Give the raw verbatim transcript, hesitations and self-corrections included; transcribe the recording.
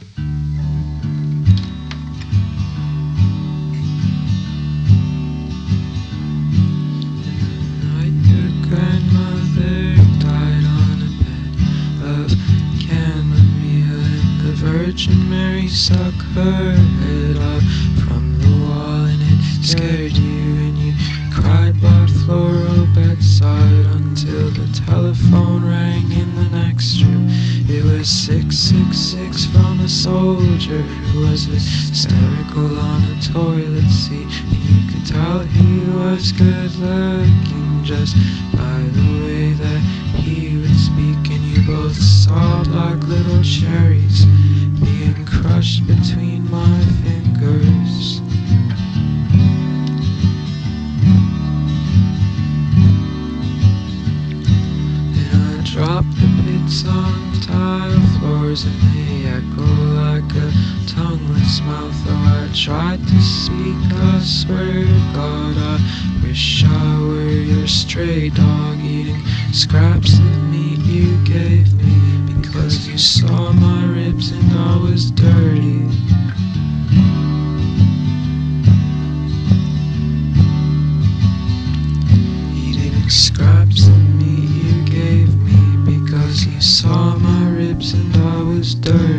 Night your grandmother died on a bed of chamomile, and the Virgin Mary stuck her head up from the wall, and it scared you, and you cried by floral bedside until the telephone rang in the next room. It was six six six from a soldier who was hysterical on a toilet seat, and you could tell he was good looking just by the way that he would speak, and you both sobbed like little cherries being crushed between my fingers. Drop the bits on tile floors and they echo like a tongueless mouth. Though I tried to speak, I swear to God, I wish I were your stray dog eating scraps of meat you gave me because you saw my ribs and I was dirty. Eating scraps of meat you gave me because you saw my ribs and I was dirty.